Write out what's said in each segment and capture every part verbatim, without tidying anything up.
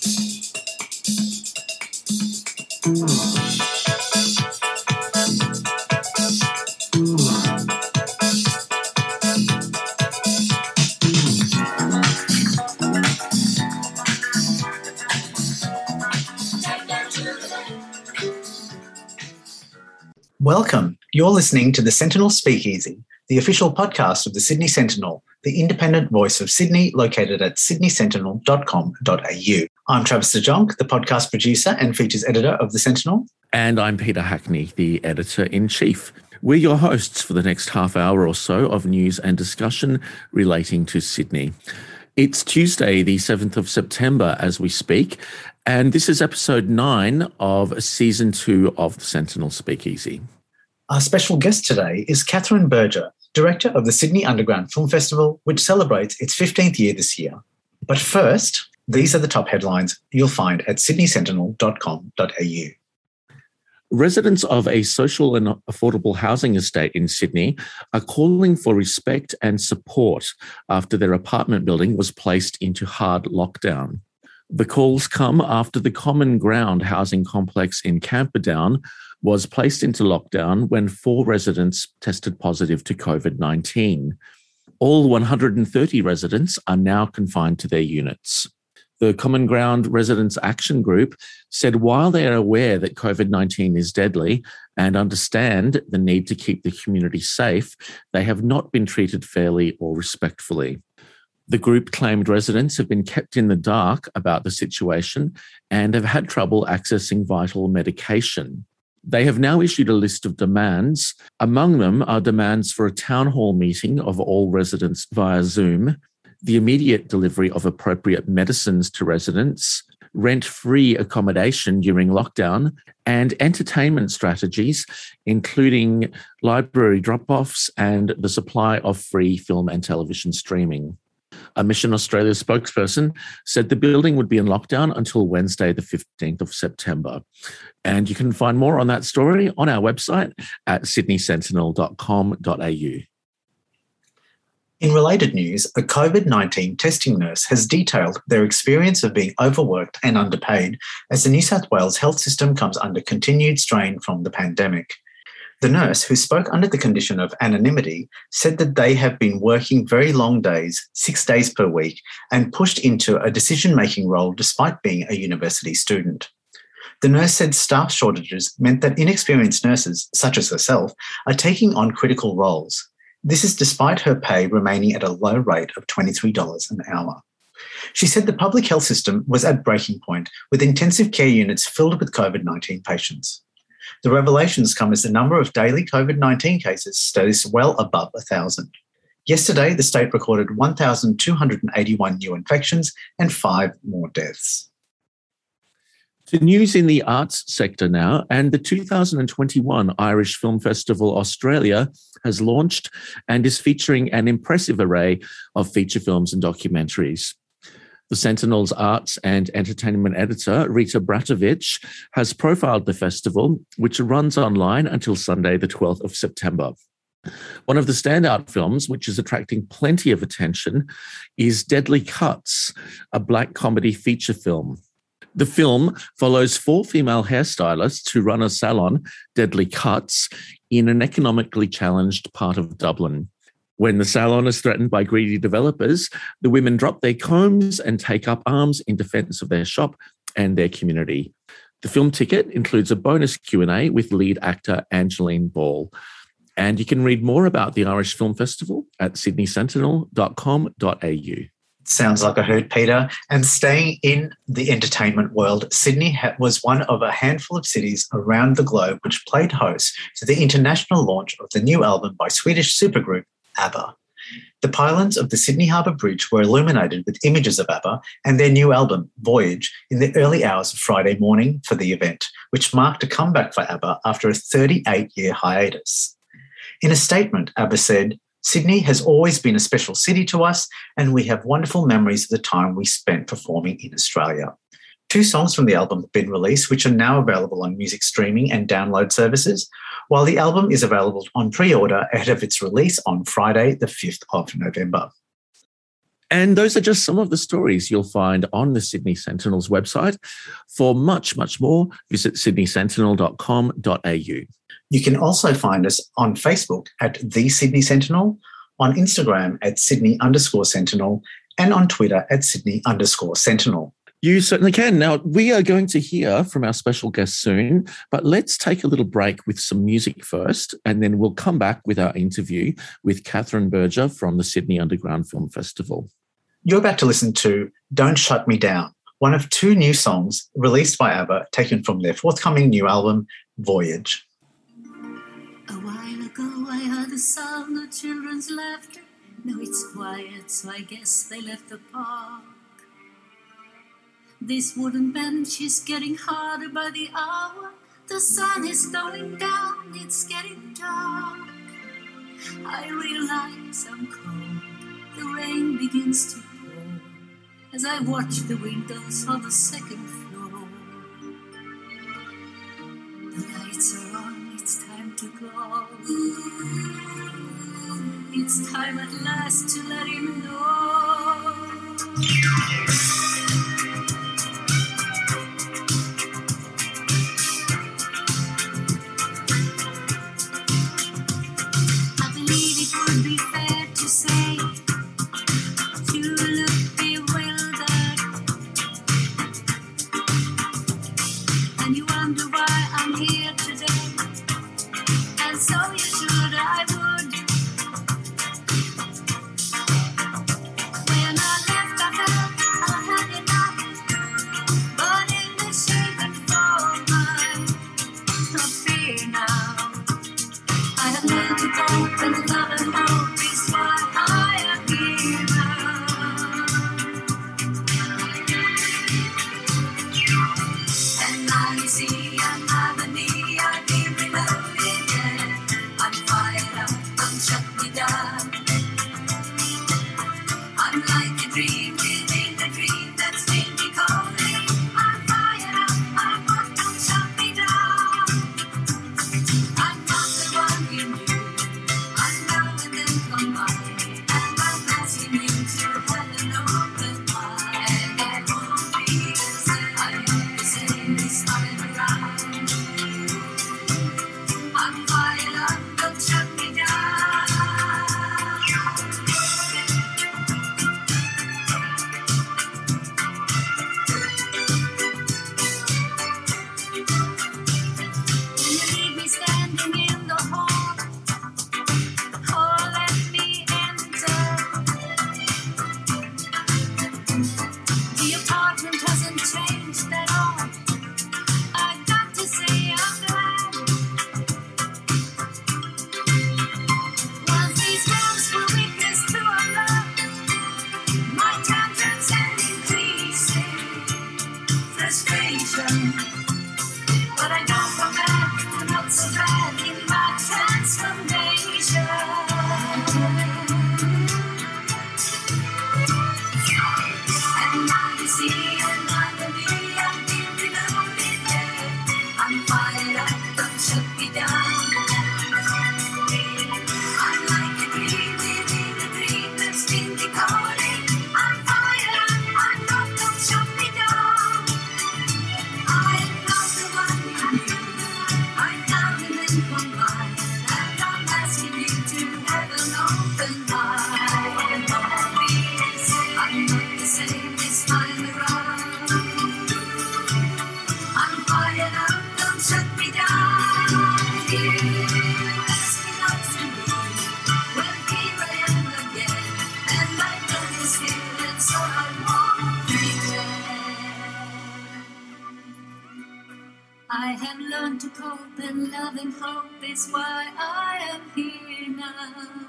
Welcome. You're listening to the Sentinel Speakeasy, the official podcast of the Sydney Sentinel, the independent voice of Sydney, located at sydney sentinel dot com dot a u. I'm Travis de Jonck, the podcast producer and features editor of the Sentinel. And I'm Peter Hackney, the editor-in-chief. We're your hosts for the next half hour or so of news and discussion relating to Sydney. It's Tuesday, the seventh of September as we speak, and this is episode nine of season two of the Sentinel Speakeasy. Our special guest today is Catherine Berger, director of the Sydney Underground Film Festival, which celebrates its fifteenth year this year. But first, these are the top headlines you'll find at sydney sentinel dot com dot a u. Residents of a social and affordable housing estate in Sydney are calling for respect and support after their apartment building was placed into hard lockdown. The calls come after the Common Ground housing complex in Camperdown was placed into lockdown when four residents tested positive to COVID nineteen. All one hundred thirty residents are now confined to their units. The Common Ground Residents Action Group said while they are aware that COVID nineteen is deadly and understand the need to keep the community safe, they have not been treated fairly or respectfully. The group claimed residents have been kept in the dark about the situation and have had trouble accessing vital medication. They have now issued a list of demands. Among them are demands for a town hall meeting of all residents via Zoom, the immediate delivery of appropriate medicines to residents, rent-free accommodation during lockdown, and entertainment strategies, including library drop-offs and the supply of free film and television streaming. A Mission Australia spokesperson said the building would be in lockdown until Wednesday, the fifteenth of September. And you can find more on that story on our website at sydney sentinel dot com dot a u. In related news, a COVID nineteen testing nurse has detailed their experience of being overworked and underpaid as the New South Wales health system comes under continued strain from the pandemic. The nurse, who spoke under the condition of anonymity, said that they have been working very long days, six days per week, and pushed into a decision-making role despite being a university student. The nurse said staff shortages meant that inexperienced nurses, such as herself, are taking on critical roles. This is despite her pay remaining at a low rate of twenty-three dollars an hour. She said the public health system was at breaking point, with intensive care units filled with COVID nineteen patients. The revelations come as the number of daily COVID nineteen cases stays well above one thousand. Yesterday, the state recorded one thousand two hundred eighty-one new infections and five more deaths. To news in the arts sector now, and the two thousand twenty-one Irish Film Festival Australia has launched and is featuring an impressive array of feature films and documentaries. The Sentinel's arts and entertainment editor, Rita Bratovich, has profiled the festival, which runs online until Sunday, the twelfth of September. One of the standout films, which is attracting plenty of attention, is Deadly Cuts, a black comedy feature film. The film follows four female hairstylists who run a salon, Deadly Cuts, in an economically challenged part of Dublin. When the salon is threatened by greedy developers, the women drop their combs and take up arms in defence of their shop and their community. The film ticket includes a bonus Q and A with lead actor Angeline Ball. And you can read more about the Irish Film Festival at sydney sentinel dot com dot a u. Sounds like I heard, Peter. And staying in the entertainment world, Sydney ha- was one of a handful of cities around the globe which played host to the international launch of the new album by Swedish supergroup ABBA. The pylons of the Sydney Harbour Bridge were illuminated with images of ABBA and their new album, Voyage, in the early hours of Friday morning for the event, which marked a comeback for ABBA after a thirty-eight-year hiatus. In a statement, ABBA said, "Sydney has always been a special city to us, and we have wonderful memories of the time we spent performing in Australia." Two songs from the album have been released, which are now available on music streaming and download services, while the album is available on pre-order ahead of its release on Friday, the fifth of November. And those are just some of the stories you'll find on the Sydney Sentinel's website. For much, much more, visit sydney sentinel dot com dot a u. You can also find us on Facebook at The Sydney Sentinel, on Instagram at Sydney underscore Sentinel, and on Twitter at Sydney underscore Sentinel. You certainly can. Now, we are going to hear from our special guest soon, but let's take a little break with some music first, and then we'll come back with our interview with Catherine Berger from the Sydney Underground Film Festival. You're about to listen to Don't Shut Me Down, one of two new songs released by ABBA, taken from their forthcoming new album, Voyage. A while ago I heard the sound of children's laughter. Now it's quiet, so I guess they left the park. This wooden bench is getting harder by the hour. The sun is going down, it's getting dark. I realize I'm cold, the rain begins to pour as I watch the windows on the second floor. The lights are on, it's time to go. It's time at last to let him know. Would be fair to say to look bewildered, and you wonder why I'm here today, and so you should, I would. When I left I felt I had enough, but in the shape form I'm free now. I have learned to cope and love and hope is why I am here now. And now you see another me, I've been reloaded, yeah. I'm fired up, don't shut me down. I'm like a dream within a dream that's been me calling. I'm fired up, I'm hot, don't shut me down. I'm not the one you knew. I'm now and then come by, and I'm asking you to have an open mind. And it won't be the same, I won't be saying this time around. I'm fired up, don't shut me down. When you leave me standing in the hall, oh, let me enter. The apartment hasn't changed at all. I've got to say I'm glad. Once these rooms were witness to our love, my tantrums and increasing frustration. But I go from bad to not so bad in my transformation. And now you see another me, I'm being reloaded, yeah. I'm fired up, don't shut me down. I'm like a dream within a dream that's been decoded. I'm fired up, I'm not, don't shut me down. I am not the one you knew. I'm now and then come by, and I'm asking you to have an open mind. I'm not the same this time around. I'm fired up, don't shut me down. You ask me not to move. Well, here I am again, and I know this feeling, so I won't pretend. I have learned to cope, and love and hope is why I am here now.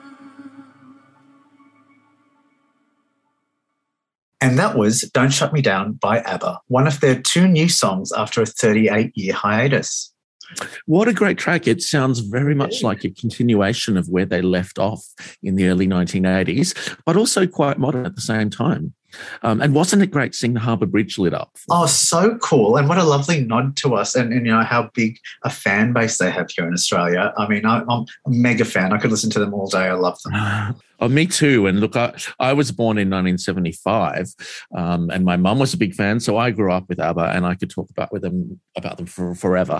And that was Don't Shut Me Down by ABBA, one of their two new songs after a thirty-eight-year hiatus. What a great track. It sounds very much like a continuation of where they left off in the early nineteen eighties, but also quite modern at the same time. Um, and wasn't it great seeing the Harbour Bridge lit up? Oh, so cool. And what a lovely nod to us and, and you know, how big a fan base they have here in Australia. I mean, I, I'm a mega fan. I could listen to them all day. I love them. Oh, me too. And look, I, I was born in nineteen seventy-five, um, and my mum was a big fan, so I grew up with ABBA, and I could talk about with them about them for forever.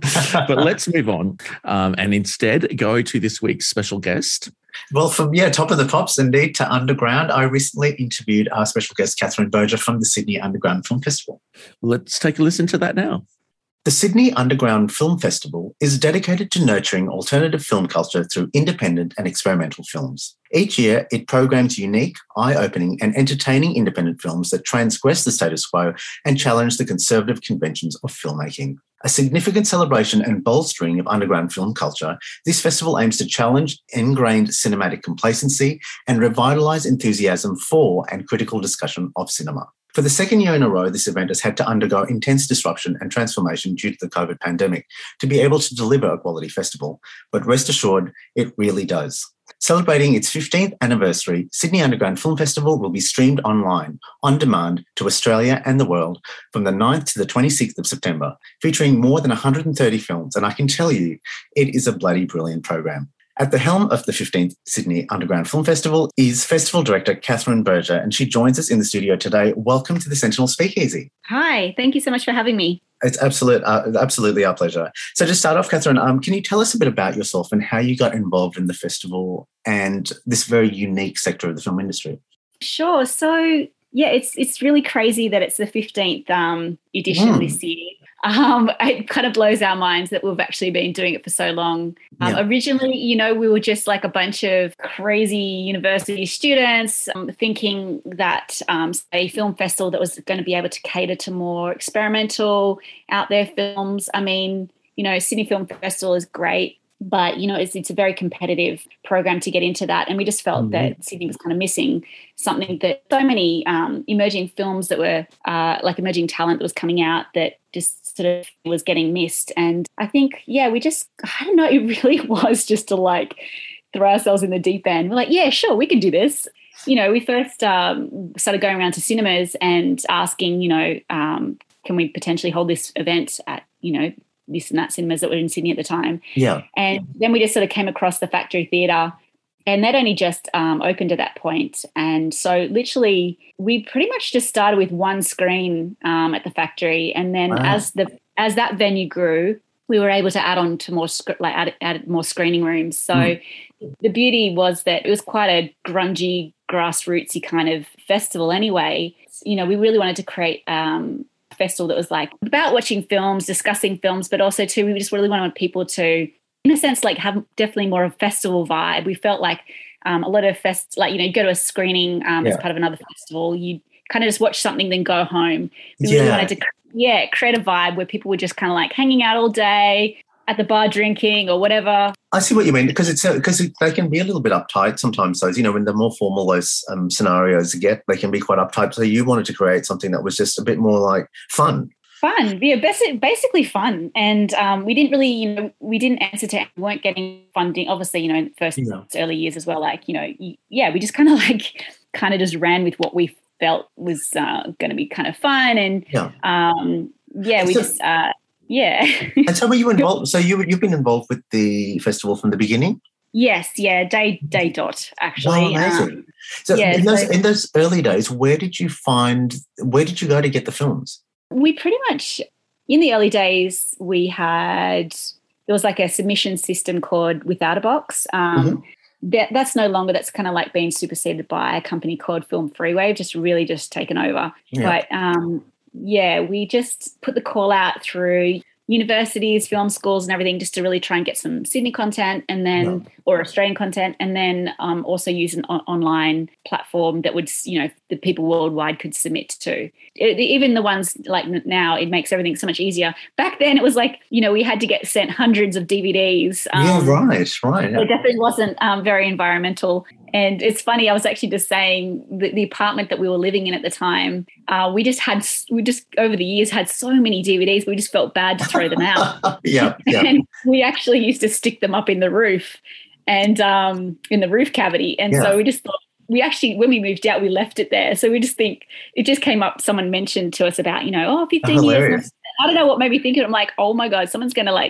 But let's move on, um, and instead go to this week's special guest. Well, from, yeah, top of the pops indeed to underground, I recently interviewed our special guest, Catherine Berger from the Sydney Underground Film Festival. Let's take a listen to that now. The Sydney Underground Film Festival is dedicated to nurturing alternative film culture through independent and experimental films. Each year, it programs unique, eye-opening and entertaining independent films that transgress the status quo and challenge the conservative conventions of filmmaking. A significant celebration and bolstering of underground film culture, this festival aims to challenge ingrained cinematic complacency and revitalise enthusiasm for and critical discussion of cinema. For the second year in a row, this event has had to undergo intense disruption and transformation due to the COVID pandemic to be able to deliver a quality festival. But rest assured, it really does. Celebrating its fifteenth anniversary, Sydney Underground Film Festival will be streamed online, on demand, to Australia and the world from the ninth to the twenty-sixth of September, featuring more than one hundred thirty films. And I can tell you, it is a bloody brilliant program. At the helm of the fifteenth Sydney Underground Film Festival is Festival Director Catherine Berger, and she joins us in the studio today. Welcome to the Sentinel Speakeasy. Hi, thank you so much for having me. It's absolute, uh, absolutely our pleasure. So to start off, Catherine, um, can you tell us a bit about yourself and how you got involved in the festival and this very unique sector of the film industry? Sure. So, yeah, it's it's really crazy that it's the fifteenth um, edition Mm. this year. Um, it kind of blows our minds that we've actually been doing it for so long. Um, Yeah. Originally, you know, we were just like a bunch of crazy university students um, thinking that um, a film festival that was going to be able to cater to more experimental, out there films. I mean, you know, Sydney Film Festival is great, but, you know, it's, it's a very competitive program to get into that. And we just felt Mhm. that Sydney was kind of missing something that so many um, emerging films that were uh, like emerging talent that was coming out that just sort of was getting missed. And I think, yeah, we just, I don't know, it really was just to like throw ourselves in the deep end. We're like, yeah, sure, we can do this. You know, we first um, started going around to cinemas and asking, you know, um, can we potentially hold this event at, you know, this and that cinemas that were in Sydney at the time. Yeah. And then we just sort of came across the Factory Theatre, and that only just um, opened at that point. And so literally we pretty much just started with one screen um, at the Factory. And then Wow. as the as that venue grew, we were able to add on to more sc- like add, add more screening rooms. So Mm. the beauty was that it was quite a grungy, grassrootsy kind of festival anyway. You know, we really wanted to create um, a festival that was like about watching films, discussing films, but also too, we just really wanted people to, in a sense, like have definitely more of a festival vibe. We felt like um, a lot of fest, like, you know, you go to a screening um, as Yeah. part of another festival, you kind of just watch something, then go home. We really Yeah. wanted to, yeah, create a vibe where people were just kind of like hanging out all day at the bar drinking or whatever. I see what you mean, because it's because it, they can be a little bit uptight sometimes. Those, you know, when the more formal those um, scenarios get, they can be quite uptight. So you wanted to create something that was just a bit more like fun. Fun, yeah, basi- basically fun. And um, we didn't really, you know, we didn't answer to, we weren't getting funding, obviously, you know, in the first Yeah. early years as well. Like, you know, y- yeah, we just kind of like, kind of just ran with what we felt was uh, going to be kind of fun. And Yeah. um, yeah, we So- just, uh, yeah. And so were you involved? So you you've been involved with the festival from the beginning? Yes, yeah, day, day dot, actually. Wow, amazing. Um, So yeah, in those so- in those early days, where did you find? Where did you go to get the films? we pretty much, in the early days, we had, there was like a submission system called Without a Box. Um, that, that's no longer, that's kind of like being superseded by a company called Film Freewave, just really just taken over. Yeah. But um, yeah, we just put the call out through universities, film schools and everything just to really try and get some Sydney content and then, or Australian content, and then um, also use an o- online platform that would, you know, the people worldwide could submit to. It, even the ones like now, it makes everything so much easier. Back then it was like, you know, we had to get sent hundreds of D V Ds. Um, yeah, right, right. It definitely wasn't um, very environmental. And it's funny, I was actually just saying that the apartment that we were living in at the time, uh, we just had, we just over the years had so many D V Ds, we just felt bad to throw them out. yeah, yeah. And we actually used to stick them up in the roof and um, in the roof cavity. And Yeah. so we just thought, we actually, when we moved out, we left it there. So we just think, it just came up, someone mentioned to us about, you know, oh, fifteen Oh, years. hilarious. I don't know what made me think of it. I'm like, oh my God, someone's going to like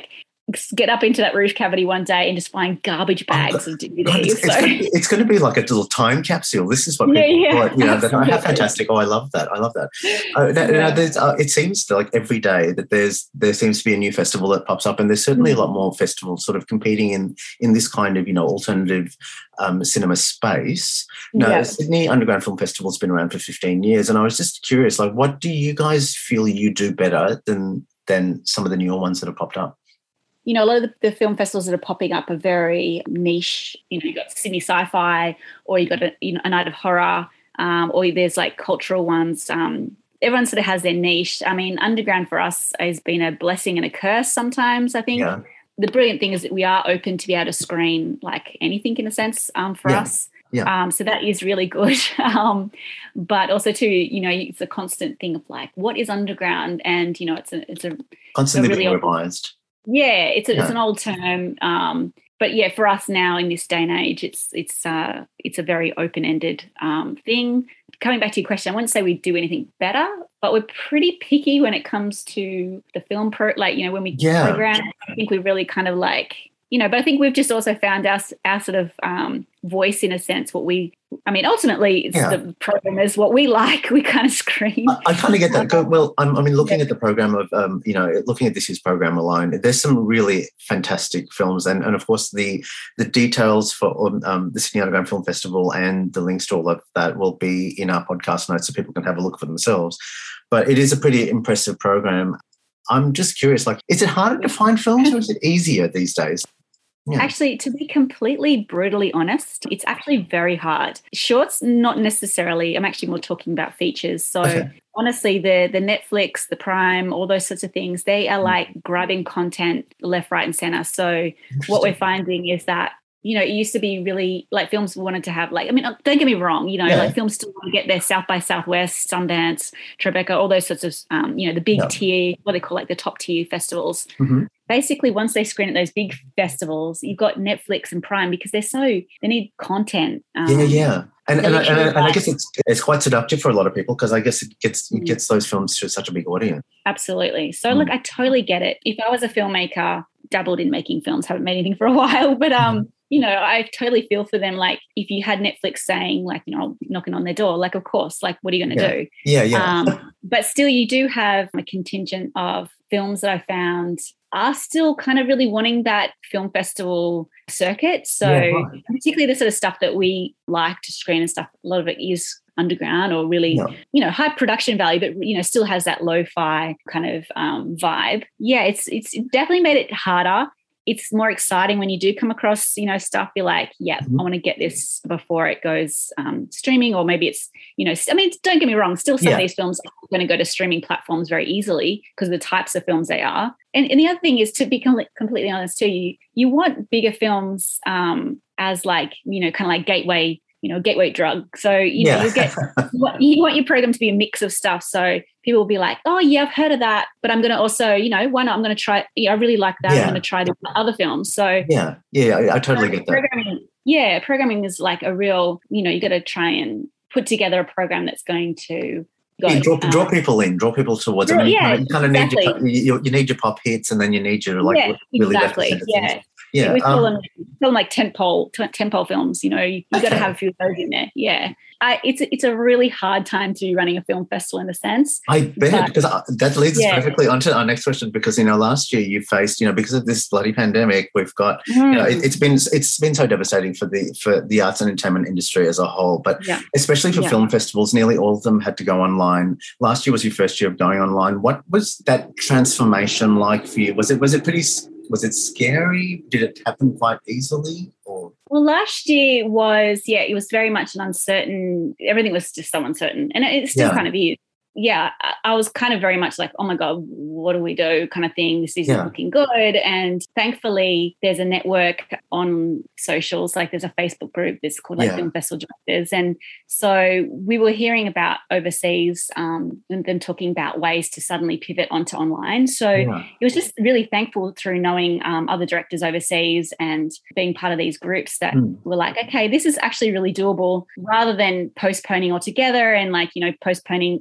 get up into that roof cavity one day and just find garbage bags Oh, of D V God, Ds. it's, it's, So- gonna be, it's gonna be like a little time capsule. This is what Yeah, people yeah, call it. You know, that, how absolutely. fantastic. Oh, I love that. I love that. Uh, now, Yeah. now there's, uh, it seems like every day that there's there seems to be a new festival that pops up, and there's certainly Mm. a lot more festivals sort of competing in in this kind of, you know, alternative um, cinema space. Now, Yeah. Sydney Underground Film Festival has been around for fifteen years, and I was just curious, like, what do you guys feel you do better than than some of the newer ones that have popped up? You know, a lot of the, the film festivals that are popping up are very niche. You know, you've got Sydney Sci-Fi, or you've got a, you know, a Night of Horror, um, or there's like cultural ones. Um, everyone sort of has their niche. I mean, Underground for us has been a blessing and a curse sometimes, I think. Yeah. The brilliant thing is that we are open to be able to screen like anything in a sense um, for Yeah. us. Yeah. Um, so that is really good. um, but also too, you know, it's a constant thing of like, what is underground? And, you know, it's a, it's a, Constantly really being old- revised. yeah, it's a, it's Yeah. an old term. Um, but yeah, for us now in this day and age, it's, it's, uh, it's a very open-ended um, thing. Coming back to your question, I wouldn't say we do anything better, but we're pretty picky when it comes to the film pro, like, you know, when we Yeah. program, I think we really kind of like, you know, but I think we've just also found our, our sort of um, voice in a sense, what we, I mean, ultimately it's Yeah. the program is what we like, we kind of screen. I, I kind of get that. Go, well, I'm, I mean, looking at the program of, um, you know, looking at this year's program alone, there's some really fantastic films, and, and of course the the details for um, the Sydney Underground Film Festival and the links to all of that will be in our podcast notes so people can have a look for themselves. But it is a pretty impressive program. I'm just curious, like, is it harder to find films or is it easier these days? Yeah. Actually, to be completely brutally honest, it's actually very hard. Shorts, not necessarily. I'm actually more talking about features. So Okay. honestly, the the Netflix, the Prime, all those sorts of things, they are like grabbing content left, right, and center. So what we're finding is that, you know, it used to be really like films wanted to have like, I mean, don't get me wrong, you know, Yeah. like films still want to get their South by Southwest, Sundance, Tribeca, all those sorts of, um, you know, the big Yeah. tier, what they call like the top tier festivals. Mhm. Basically, once they screen at those big festivals, you've got Netflix and Prime because they're so, they need content. Um, Yeah, yeah. And, and, I- and, I- and I literally, guess it's it's quite seductive for a lot of people because I guess it gets it Mm. gets those films to such a big audience. Absolutely. So, Mm. look, I totally get it. If I was a filmmaker, dabbled in making films, haven't made anything for a while, but um, you know, I totally feel for them. Like, if you had Netflix saying, like, you know, knocking on their door, like, of course, like, what are you going to Yeah. do? Yeah, yeah. Um, but still, you do have a contingent of films that I found are still kind of really wanting that film festival circuit. So, Yeah, right. particularly the sort of stuff that we like to screen and stuff, a lot of it is underground or really, Yeah. you know, high production value, but, you know, still has that lo-fi kind of um, vibe. Yeah, it's it's definitely made it harder. It's more exciting when you do come across, you know, stuff. You're like, yeah, Mhm. I want to get this before it goes um, streaming, or maybe it's, you know, I mean, don't get me wrong. Still, some Yeah. of these films are going to go to streaming platforms very easily because of the types of films they are. And, and the other thing is, to be com- completely honest too, you you want bigger films um, as like, you know, kind of like gateway, you know, gateway drug. So you know, Yeah. you get you want, you want your program to be a mix of stuff. So people will be like, oh yeah, I've heard of that, but I'm going to also, you know, why not? I'm going to try. Yeah, I really like that. Yeah. I'm going to try the other films. So Yeah, yeah, I, I totally get that. programming, yeah, programming is like a real, you know, you got to try and put together a program that's going to go. Yeah, draw, um, draw people in, draw people towards it. I draw- mean, you yeah, kind of, you kind of exactly. need your you, you need your pop hits, and then you need your like yeah, really exactly. representative Yeah. things. Yeah, we call um, them call them like tentpole tentpole films. You know, you, you got to Okay. have a few of those in there. Yeah, I, it's it's a really hard time to be running a film festival in a sense. I bet But- because I, that leads Yeah. us perfectly onto our next question. Because you know, last year you faced, you know, because of this bloody pandemic, we've got, you know, Mm. it, it's been it's been so devastating for the for the arts and entertainment industry as a whole. But Yeah. especially for Yeah. film festivals, nearly all of them had to go online. Last year was your first year of going online. What was that transformation like for you? Was it was it pretty? Was it scary? Did it happen quite easily? Or Well, last year was, yeah, it was very much an uncertain, everything was just so uncertain. And it still Yeah. kind of is. Yeah, I, I was kind of very much like, oh my God, what do we do kind of thing. This isn't Yeah. looking good. And thankfully, there's a network on socials, like there's a Facebook group that's called like Yeah. Film Festival Directors. And so we were hearing about overseas um, and them talking about ways to suddenly pivot onto online. So yeah. it was just really thankful through knowing um, other directors overseas and being part of these groups that Mm. were like, okay, this is actually really doable, rather than postponing altogether and like, you know, postponing, you don't really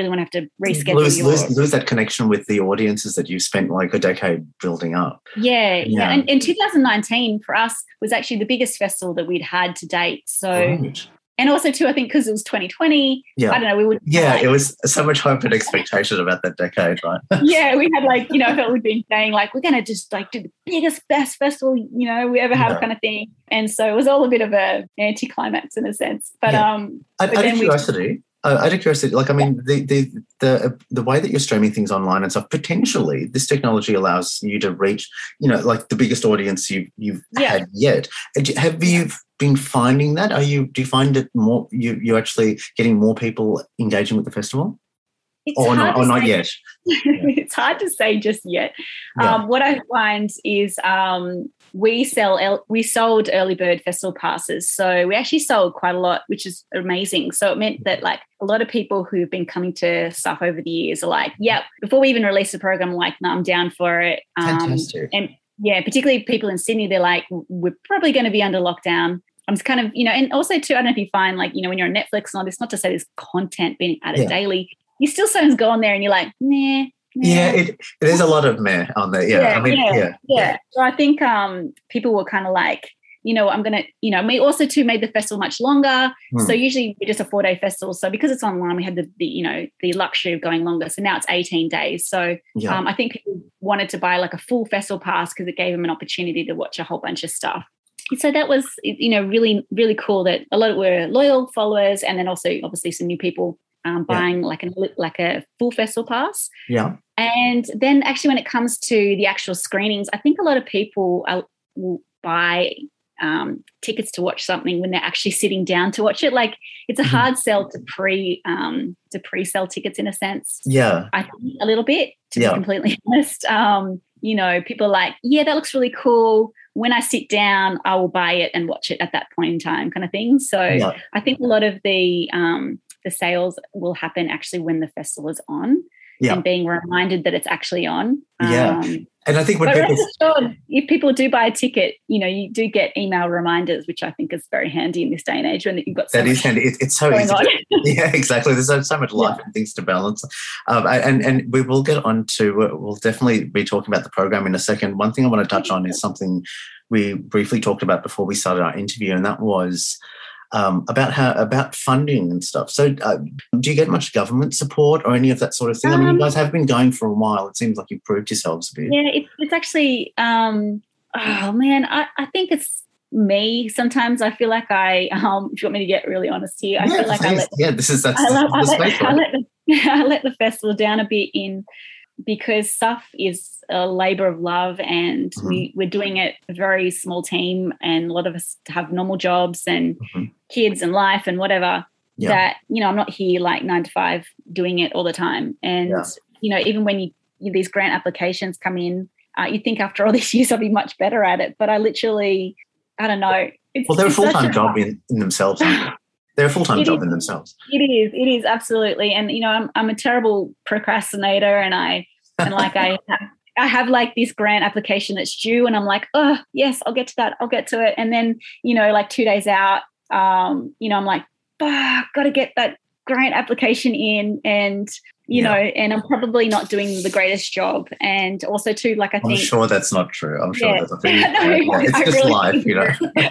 want to have to reschedule lose, your lose, lose that connection with the audiences that you've spent like a decade building up. yeah yeah, Yeah. And, and twenty nineteen for us was actually the biggest festival that we'd had to date. So Right. and also too, I think because it was twenty twenty, Yeah. I don't know, we would Yeah, like, it was so much hope and expectation about that decade, right? yeah, we had like, you know, I felt we'd been saying like, we're going to just like do the biggest, best festival, you know, we ever have Yeah. kind of thing. And so it was all a bit of a anticlimax in a sense. But Yeah. um, Out, but out of then we- curiosity, uh, out of curiosity, like I mean, the the the the way that you're streaming things online and stuff, potentially this technology allows you to reach, you know, like the biggest audience you've you've Yeah. had yet. Have you been finding that? Are you do you find it more? You you're actually getting more people engaging with the festival, it's or hard not? to Or not say- yet? it's hard to say just yet. Yeah. Um, what I find is um, we sell el- we sold early bird festival passes, so we actually sold quite a lot, which is amazing. So it meant that like a lot of people who've been coming to stuff over the years are like, yeah, before we even release the program, like, no, I'm down for it. Um, Fantastic. And yeah, particularly people in Sydney, they're like, we're probably going to be under lockdown. I'm just kind of, you know, and also too, I don't know if you find like, you know, when you're on Netflix and all this, not to say there's content being added Yeah. daily, you still sometimes go on there and you're like, nah. nah. Yeah, it there's a lot of meh on there. Yeah, I mean, yeah, yeah, yeah. So I think um, people were kind of like, you know, I'm gonna, you know, we also too made the festival much longer. Hmm. So usually we're just a four day festival. So because it's online, we had the, the, you know, the luxury of going longer. So now it's eighteen days. So yeah. um, I think people wanted to buy like a full festival pass because it gave them an opportunity to watch a whole bunch of stuff. So that was, you know, really, really cool that a lot of were loyal followers, and then also obviously some new people um, Yeah. buying like a like a full festival pass. yeah. And then actually when it comes to the actual screenings, I think a lot of people are, will buy um, tickets to watch something when they're actually sitting down to watch it. Like it's a Mhm. hard sell to pre um, to pre-sell tickets in a sense. Yeah. I think a little bit, to Yeah. be completely honest. Um, you know, people are like, yeah, that looks really cool. When I sit down, I will buy it and watch it at that point in time, kind of thing. So Yeah. I think a lot of the um, the sales will happen actually when the festival is on, Yeah. and being reminded that it's actually on. Yeah. Um, And I think when but people rest assured, if people do buy a ticket, you know, you do get email reminders, which I think is very handy in this day and age when you've got so that is much handy. It, it's so going easy. on. To, yeah, exactly. There's so, so much life and things to balance. Um, and and we will get on to. We'll definitely be talking about the program in a second. One thing I want to touch on is something we briefly talked about before we started our interview, and that was um, about how about funding and stuff. So, uh, do you get much government support or any of that sort of thing? I mean, Um, you guys have been going for a while. It seems like you've proved yourselves a bit. Yeah, it, it's actually, um, oh man, I, I think it's me. Sometimes I feel like I, um, if you want me to get really honest here, I yeah, feel like I please. let, yeah, this is that's I, let, I, the let, space, I, right? let the, I let the festival down a bit in because stuff is a labour of love, and Mhm. we, we're doing it a very small team, and a lot of us have normal jobs and Mhm. kids and life and whatever. Yeah. That, you know, I'm not here like nine to five doing it all the time. And, Yeah. you know, even when you, you these grant applications come in, uh, you think after all these years I'll be much better at it. But I literally, I don't know. It's, Well, they're a it's such full-time job in, in themselves, aren't they? They're a full-time It job is. in themselves. It is. It is absolutely. And, you know, I'm, I'm a terrible procrastinator, and I, and like I have, I have like this grant application that's due, and I'm like, oh, yes, I'll get to that. I'll get to it. And then, you know, like two days out, um, you know, I'm like, oh, got to get that grant application in, and, you Yeah. know, and I'm probably not doing the greatest job. And also too, like I I'm think, sure that's not true. I'm sure Yeah. that's not true. No, Yeah, it's I just really life, think you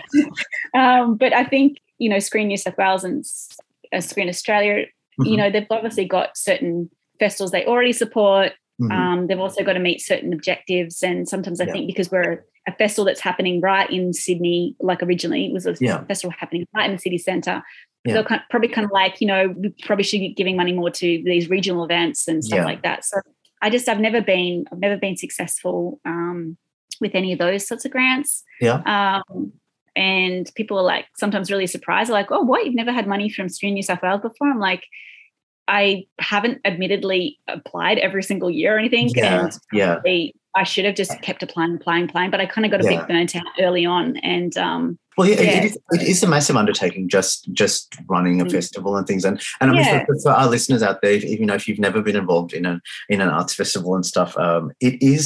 know. um, but I think, you know, Screen New South Wales and uh, Screen Australia, you Mhm. know, they've obviously got certain festivals they already support. Mhm. Um, they've also got to meet certain objectives. And sometimes I Yeah. think because we're a festival that's happening right in Sydney, like originally it was a Yeah. festival happening right in the city centre, Yeah. they're kind probably kind of like, you know, we probably should be giving money more to these regional events and stuff Yeah. like that. So I just, I've never been, I've never been successful um, with any of those sorts of grants. Yeah. Um, and people are like sometimes really surprised. They're like, oh, what? You've never had money from Screen New South Wales before? I'm like, I haven't admittedly applied every single year or anything. Yeah, And yeah. probably I should have just kept applying, applying, applying, but I kind of got a Yeah. bit burnt out early on. And um, Well, yeah, Yeah. It, is, it is a massive undertaking just just running a Mm. festival and things. And and I mean, Yeah. for, for our listeners out there, if, you know, if you've never been involved in an in an arts festival and stuff, um, it is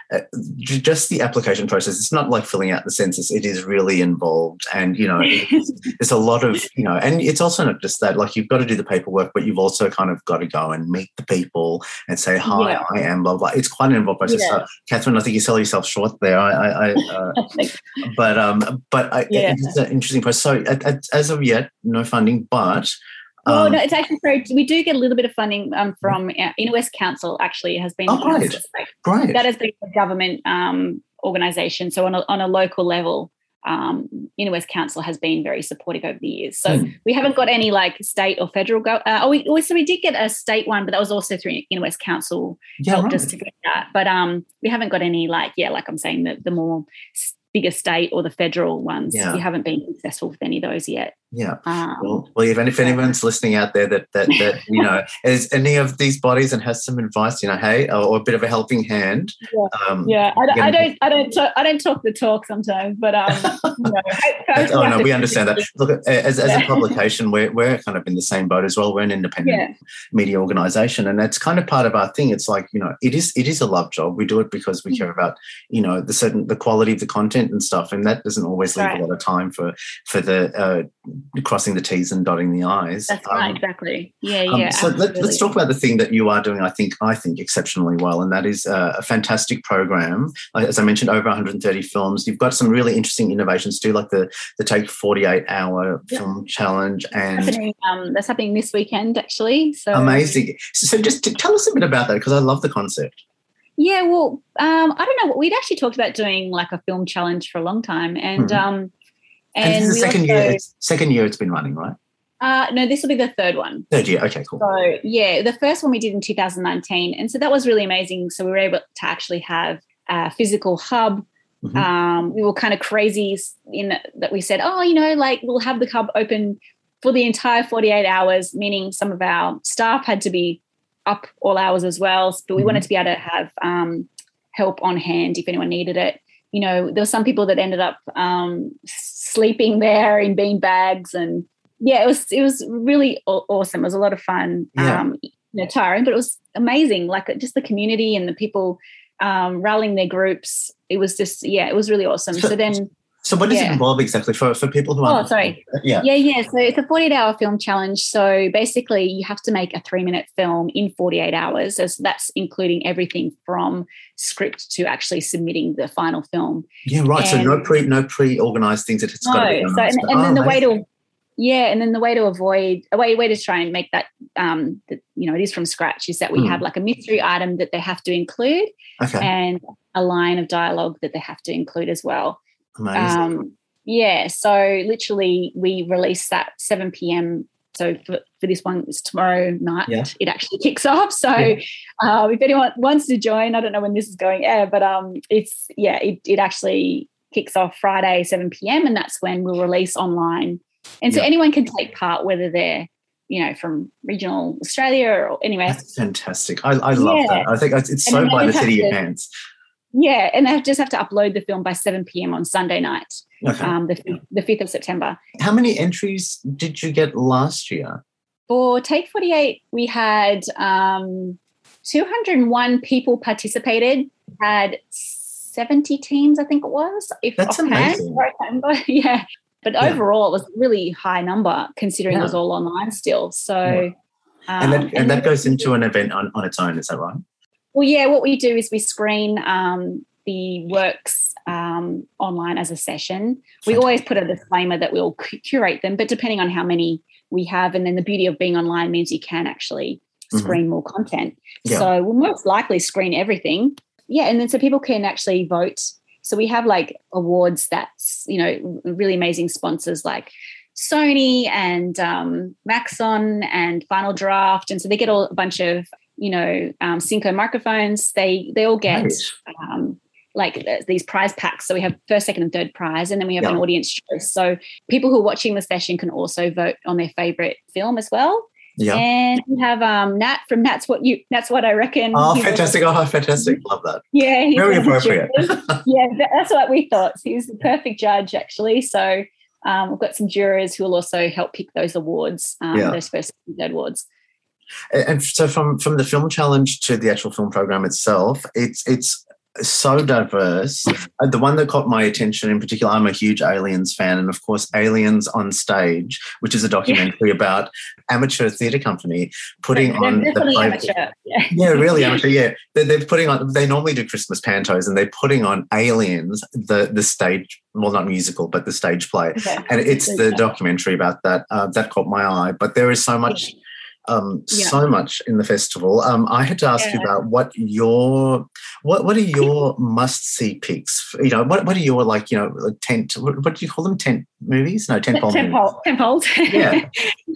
uh, j- just the application process, it's not like filling out the census. It is really involved, and you know, it's, it's a lot of, you know, and it's also not just that. Like, you've got to do the paperwork, but you've also kind of got to go and meet the people and say, hi, Yeah. I am blah blah. It's quite an involved process. Yeah. So, Catherine, I think you sell yourself short there. I, I, I uh, but um, but I, Yeah. it's an interesting process. So, at, at, as of yet, no funding, but. Oh um, no, it's actually very. We do get a little bit of funding um, from uh, Inner West Council. Actually, has been Oh, great. Great. that has been a government um, organisation. So on a, on a local level, um, Inner West Council has been very supportive over the years. So Mm. we haven't got any like state or federal. Go- uh, oh, we also we did get a state one, but that was also through Inner West Council Yeah, helped right. us to get that. But um, we haven't got any like yeah, like I'm saying, the the more s- bigger state or the federal ones. Yeah. We haven't been successful with any of those yet. Yeah. Um, Well, well, if, if anyone's listening out there that that that you know is any of these bodies and has some advice, you know, hey, or, or a bit of a helping hand. Yeah. Um, Yeah, I, don't- I Again- don't, I don't, talk, I don't talk the talk sometimes, but um, you know, I- I That's- oh have no, to- we understand that. Look, as, as a Yeah. publication, we're we're kind of in the same boat as well. We're an independent Yeah. media organisation, and that's kind of part of our thing. It's like, you know, it is it is a love job. We do it because we Mm. care about, you know, the certain the quality of the content and stuff, and that doesn't always leave Right. a lot of time for for the uh, crossing the T's and dotting the I's. That's Um, right, exactly. Yeah, Um, yeah. so let, let's absolutely. talk about the thing that you are doing. I think I think exceptionally well, and that is uh, a fantastic program. Uh, As I mentioned, over one hundred thirty films. You've got some really interesting innovations too, like the the Take forty-eight hour Yep. film challenge, and Happening, um, that's happening this weekend, actually. So amazing. So just to tell us a bit about that, because I love the concept. Yeah, well, um, I don't know. We'd actually talked about doing like a film challenge for a long time, and Mhm. um, And, and, this is the we second also, year. It's second year it's been running, right? Uh, no, this will be the third one. Third year. Okay, cool. So yeah, the first one we did in two thousand nineteen, and so that was really amazing. So we were able to actually have a physical hub. Mhm. Um, we were kind of crazy in that, that we said, oh, you know, like we'll have the hub open for the entire forty-eight hours, meaning some of our staff had to be up all hours as well. But we Mhm. wanted to be able to have um, help on hand if anyone needed it. You know, there were some people that ended up um, sleeping there in bean bags, and yeah, it was it was really aw- awesome. It was a lot of fun. Yeah. Um, you know, tiring, but it was amazing. Like just the community and the people um, rallying their groups. It was just yeah, it was really awesome. So- So then. So what does it Yeah. involve exactly for, for people who Oh, aren't? sorry. Yeah. Yeah, yeah. So it's a forty-eight hour film challenge. So basically, you have to make a three minute film in forty-eight hours. As that's including everything from script to actually submitting the final film. Yeah, right. so And- no pre no pre organized things. It's got to be No, done. so and, and Oh, then the way amazing. to yeah, and then the way to avoid a way way to try and make that um that, you know, it is from scratch is that we Hmm. have like a mystery item that they have to include Okay, and a line of dialogue that they have to include as well. amazing. Um, yeah, so literally we release that seven p.m. So for, for this one, it's tomorrow night. Yeah. It actually kicks off. So Yeah. uh, if anyone wants to join, I don't know when this is going air, but um, it's yeah, it, it actually kicks off Friday seven p.m. and that's when we'll release online. And so Yeah. anyone can take part, whether they're you know from regional Australia or anywhere. That's fantastic. I, I love Yeah. that. I think it's it's And so then by they the just seat of have your to- pants. Yeah, and they have- just have to upload the film by seven p.m. on Sunday night, Okay. um, the fifth- the fifth of September. How many entries did you get last year? For Take forty-eight, we had um, two hundred one people participated, had seventy teams, I think it was. If That's offhand, amazing. I remember. Yeah. But Yeah. overall, it was a really high number considering Yeah. it was all online still. So, Yeah. um, And that, and that then- goes into an event on, on its own, is that right? Well, yeah, what we do is we screen um, the works um, online as a session. We always put a disclaimer that we'll cu- curate them, but depending on how many we have, and then the beauty of being online means you can actually Mhm. screen more content. Yeah. So we'll most likely screen everything. Yeah, and then so people can actually vote. So we have like awards that's, you know, really amazing sponsors like Sony and um, Maxon and Final Draft. And so they get all a bunch of, you know, um, Synco microphones. They they all get Right. um, like th- these prize packs. So we have first, second, and third prize, and then we have Yeah. an audience choice. So people who are watching the session can also vote on their favorite film as well. Yeah. And we have um, Nat from Nat's What You That's What I Reckon. Oh, He's fantastic. Oh, fantastic. Love that. yeah, he's Very one of the appropriate. jurors. Yeah, that- that's what we thought. He was the perfect judge, actually. So um, we've got some jurors who will also help pick those awards, um, Yeah. those first and third awards. And and so from, from the film challenge to the actual film program itself, it's it's so diverse. Uh, The one that caught my attention in particular, I'm a huge Aliens fan, and of course, Aliens on Stage, which is a documentary about amateur theatre company putting They're on definitely the amateur. Yeah. yeah, really amateur. Yeah, they're, they're putting on. They normally do Christmas pantos, and they're putting on Aliens, the the stage, well, not musical, but the stage play, Okay. and it's the documentary about that uh, that caught my eye. But there is so much. Um, Yeah. so much in the festival. Um, I had to ask you Yeah. about what your what what are your must see picks? You know, what what are your like you know like tent? What, what do you call them? Tent movies? No, tent pole movies. Temple, temple. Yeah.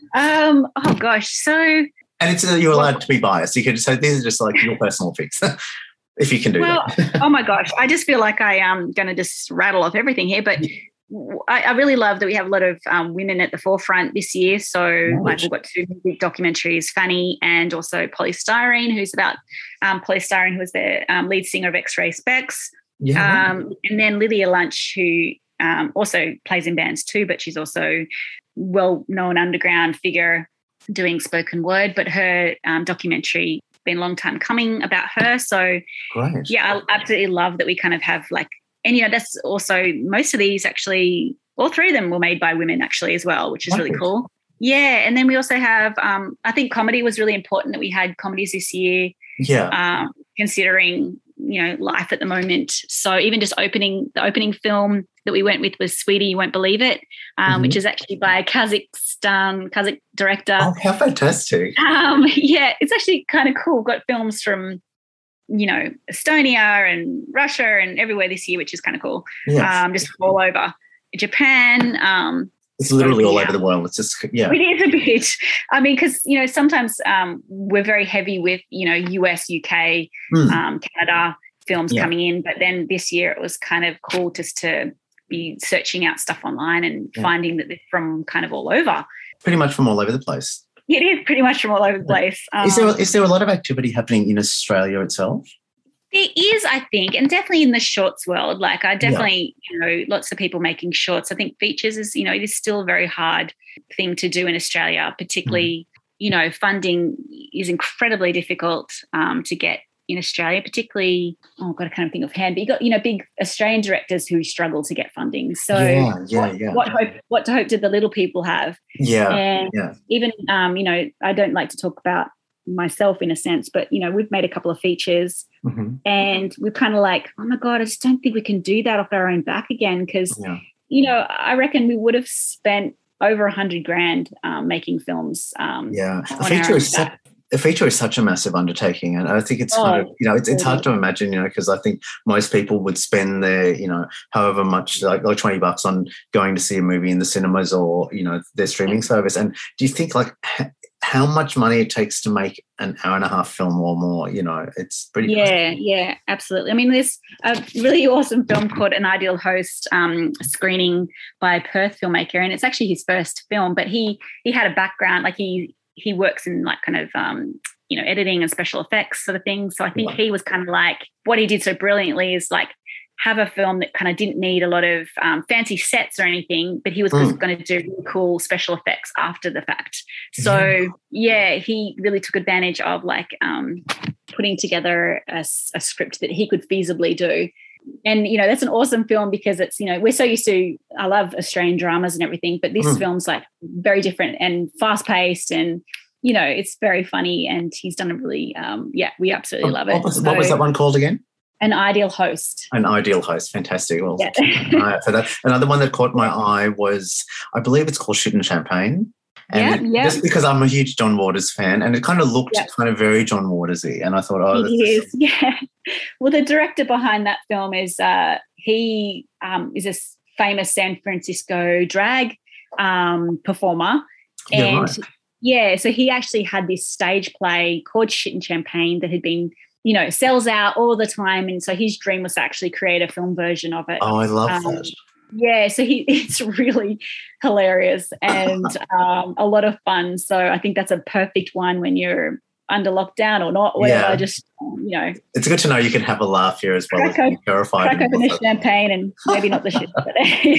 um. Oh gosh. So And it's uh, you're allowed to be biased. You can so these are just like your personal picks, if you can do well, that. oh my gosh, I just feel like I am going to just rattle off everything here, but. I, I really love that we have a lot of um, women at the forefront this year. So, like, we've got two big documentaries, Fanny and also Polystyrene, who's about um, Polystyrene, who was the um, lead singer of X-Ray Specs. Yeah. Um, and then Lydia Lunch, who um, also plays in bands too, but she's also well-known underground figure doing spoken word. But her um, documentary been a long time coming about her. So, Great. yeah, I absolutely love that we kind of have like, and, you know, that's also most of these actually, all three of them were made by women actually as well, which is really Wonderful. cool. Yeah. And then we also have, um, I think comedy was really important that we had comedies this year, Yeah. um, considering, you know, life at the moment. So even just opening, the opening film that we went with was Sweetie, You Won't Believe It, um, Mhm. which is actually by a Kazakhstan, Kazakh director. Oh, how fantastic. Um, yeah, it's actually kind of cool. Got films from, you know, Estonia and Russia and everywhere this year, which is kind of cool. Yeah. Um, just all over Japan. Um, It's literally all yeah. over the world. It's just yeah. it is a bit. I mean, because you know, sometimes um, we're very heavy with you know U S, U K, Hmm. um, Canada films Yeah. coming in, but then this year it was kind of cool just to be searching out stuff online and Yeah. finding that they're from kind of all over. Pretty much from all over the place. It is pretty much from all over the place. Um, Is there is there a lot of activity happening in Australia itself? There is, I think, and definitely in the shorts world. Like, I definitely, you know, lots of people making shorts. I think features is, you know, it is still a very hard thing to do in Australia, particularly, you know, funding is incredibly difficult um, to get in Australia, particularly, oh, I've got to kind of think of hand, but you got, you know, big Australian directors who struggle to get funding. So Yeah, yeah, what, yeah. what hope, what hope did the little people have? Yeah. And Yeah. even, um, you know, I don't like to talk about myself in a sense, but, you know, we've made a couple of features Mhm. and we're kind of like, oh my God, I just don't think we can do that off our own back again. Because, Yeah. you know, I reckon we would have spent over a hundred grand um, making films. Um, Yeah. A on our feature own is such, back. a feature is such a massive undertaking, and I think it's kind of Oh, you know it's, it's hard to totally. imagine, you know, because I think most people would spend their you know however much like, like twenty bucks on going to see a movie in the cinemas or you know their streaming service. And do you think like h- how much money it takes to make an hour and a half film or more? You know, it's pretty. Yeah, yeah, absolutely. I mean, there's a really awesome film called An Ideal Host um, screening by a Perth filmmaker, and it's actually his first film, but he he had a background, like he he works in like kind of, um, you know, editing and special effects sort of thing. So I think Right. he was kind of like, what he did so brilliantly is like have a film that kind of didn't need a lot of um, fancy sets or anything, but he was Mm. going to do really cool special effects after the fact. So yeah, he really took advantage of like um, putting together a, s- a script that he could feasibly do. And, you know, that's an awesome film because it's, you know, we're so used to, I love Australian dramas and everything, but this Mm. film's like very different and fast paced and, you know, it's very funny and he's done a really, um, yeah, we absolutely love it. What was, what was So, that one called again? An Ideal Host. An Ideal Host. Fantastic. Well, Yeah. uh, for that. Another one that caught my eye was, I believe it's called Shootin' Champagne. And Yeah, it- yeah. just because I'm a huge John Waters fan, and it kind of looked Yeah. kind of very John Watersy, and I thought, oh, He this is, yeah. Well, the director behind that film is uh, he um, is a s- famous San Francisco drag um, performer, Yeah, and right. yeah, so he actually had this stage play called Shit and Champagne that had been, you know, sells out all the time, and so his dream was to actually create a film version of it. Oh, I love Um, that. Yeah, so he it's really hilarious and um, a lot of fun. So I think that's a perfect one when you're under lockdown or not, whatever. Yeah. Just um, you know, It's good to know you can have a laugh here as well as Crack being terrified. crack and open a also- champagne and maybe not the shit. But,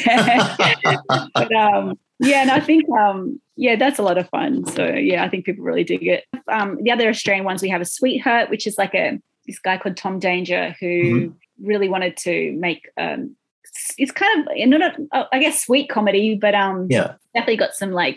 yeah. but um, yeah, and I think um, yeah, that's a lot of fun. So yeah, I think people really dig it. Um, the other Australian ones we have a Sweetheart, which is like a this guy called Tom Danger who Mhm. really wanted to make um, it's kind of not a, I guess sweet comedy, but um, Yeah. definitely got some like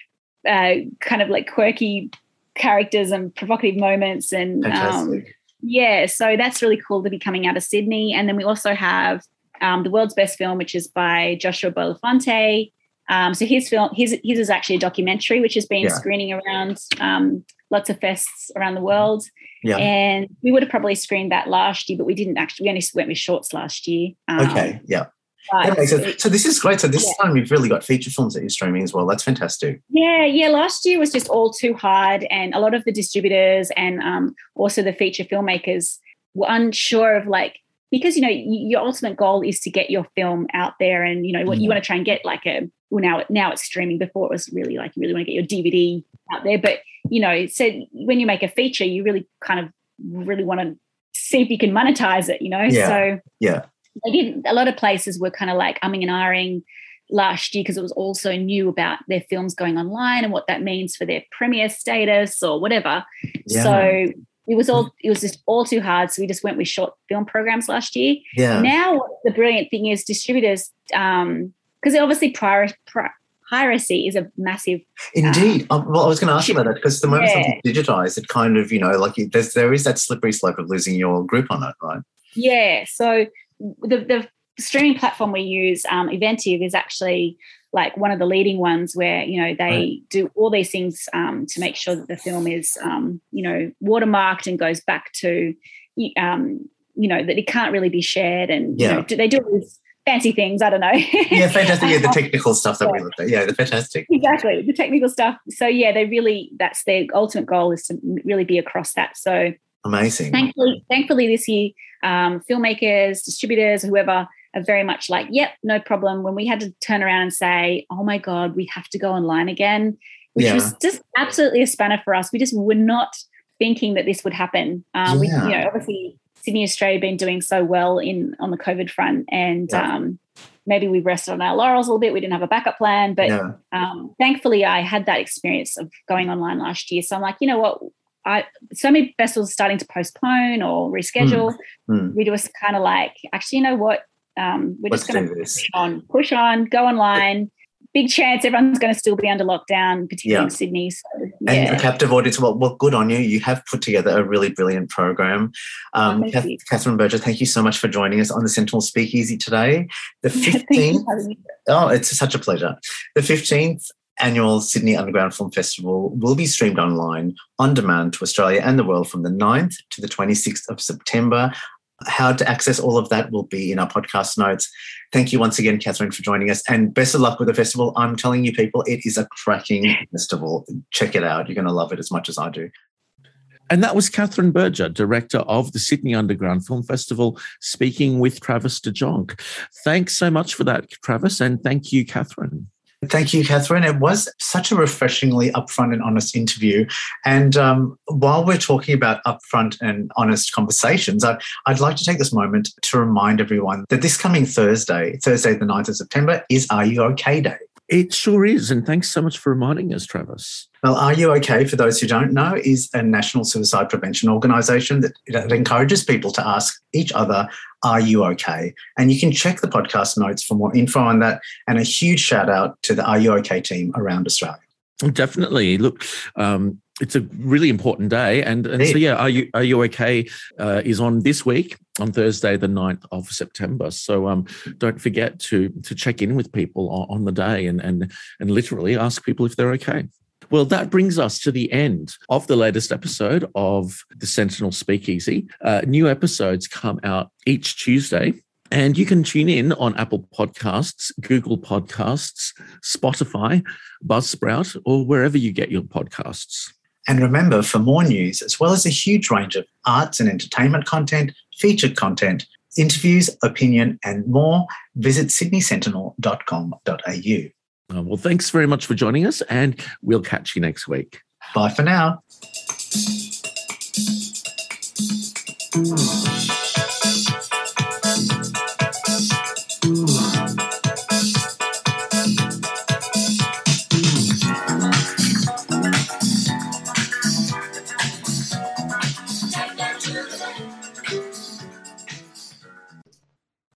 uh, kind of like quirky characters and provocative moments, and um, Fantastic. yeah, so that's really cool to be coming out of Sydney. And then we also have um, The World's Best Film, which is by Joshua Belafonte. Um, so his film, his his is actually a documentary which has been Yeah. screening around um, lots of fests around the world. Yeah. And we would have probably screened that last year, but we didn't actually. We only went with shorts last year. Um, Okay. Yeah. but That makes sense. it- So this is great. So this Yeah. time you've really got feature films that you're streaming as well. That's fantastic. Yeah, yeah. Last year was just all too hard, and a lot of the distributors and um, also the feature filmmakers were unsure of like, because you know y- your ultimate goal is to get your film out there, and you know what you Mhm. want to try and get like a well now now it's streaming. Before it was really like you really want to get your D V D out there, but you know so when you make a feature, you really kind of really want to see if you can monetize it. You know, Yeah. so Yeah. they didn't, a lot of places were kind of like umming and ahhing last year because it was also new about their films going online and what that means for their premiere status or whatever. Yeah. So it was all it was just all too hard. So we just went with short film programs last year. Yeah. Now the brilliant thing is distributors, um, because obviously prior, pri- piracy is a massive Indeed. Um, well, I was going to ask you about that because the moment Yeah. something's digitized, it kind of, you know, like you- there's, there is that slippery slope of losing your grip on it, right? Yeah, so the the streaming platform we use, um, Eventive, is actually like one of the leading ones where you know they Right. do all these things um, to make sure that the film is um, you know watermarked and goes back to um, you know that it can't really be shared, and Yeah. you know, do they do all these fancy things? I don't know. Yeah, fantastic. Yeah, the technical stuff that we looked at. Yeah, the fantastic. Exactly, the technical stuff. So yeah, they really that's their ultimate goal is to really be across that. So Amazing. thankfully, thankfully this year, um, filmmakers, distributors, whoever are very much like, yep, no problem. When we had to turn around and say, oh my God, we have to go online again, which Yeah. was just absolutely a spanner for us. We just were not thinking that this would happen. Um, We, Yeah. you know, obviously Sydney, Australia, been doing so well in on the COVID front, and Yeah. um, maybe we rested on our laurels a little bit. We didn't have a backup plan, but Yeah. um, thankfully I had that experience of going online last year. So I'm like, you know what? I so many festivals are starting to postpone or reschedule. Mm. We just kind of like, actually, you know what? Um, we're Let's just going do to this. push on, push on, go online. Big chance everyone's going to still be under lockdown, particularly Yeah. in Sydney. So, And yeah. a captive audience. Well, well, good on you. You have put together a really brilliant program. Um, Oh, thank Kath- you. Catherine Berger, thank you so much for joining us on the Sentinel Speakeasy today. The Thank you fifteenth. for having me. Oh, it's such a pleasure. The fifteenth annual Sydney Underground Film Festival will be streamed online on demand to Australia and the world from the ninth to the twenty-sixth of September. How to access all of that will be in our podcast notes. Thank you once again, Catherine, for joining us, and best of luck with the festival. I'm telling you, people, it is a cracking festival. Check it out. You're going to love it as much as I do. And that was Catherine Berger, director of the Sydney Underground Film Festival, speaking with Travis de Jonck. Thanks so much for that, Travis, and thank you, Catherine. Thank you, Catherine. It was such a refreshingly upfront and honest interview. And um, while we're talking about upfront and honest conversations, I'd, I'd like to take this moment to remind everyone that this coming Thursday, Thursday the ninth of September, is Are You OK Day. It sure is, and thanks so much for reminding us, Travis. Well, Are You OK, for those who don't know, is a national suicide prevention organisation that, that encourages people to ask each other, are you OK? And you can check the podcast notes for more info on that, and a huge shout out to the Are You OK team around Australia. Definitely. Look, um, it's a really important day. And, and so, yeah, Are You Are You OK uh, is on this week, on Thursday, the ninth of September. So um, don't forget to to check in with people on, on the day and, and, and literally ask people if they're okay. Well, that brings us to the end of the latest episode of the Sentinel Speakeasy. Uh, new episodes come out each Tuesday. And you can tune in on Apple Podcasts, Google Podcasts, Spotify, Buzzsprout, or wherever you get your podcasts. And remember, for more news, as well as a huge range of arts and entertainment content, featured content, interviews, opinion, and more, visit sydney sentinel dot com dot a u. Uh, well, thanks very much for joining us, and we'll catch you next week. Bye for now.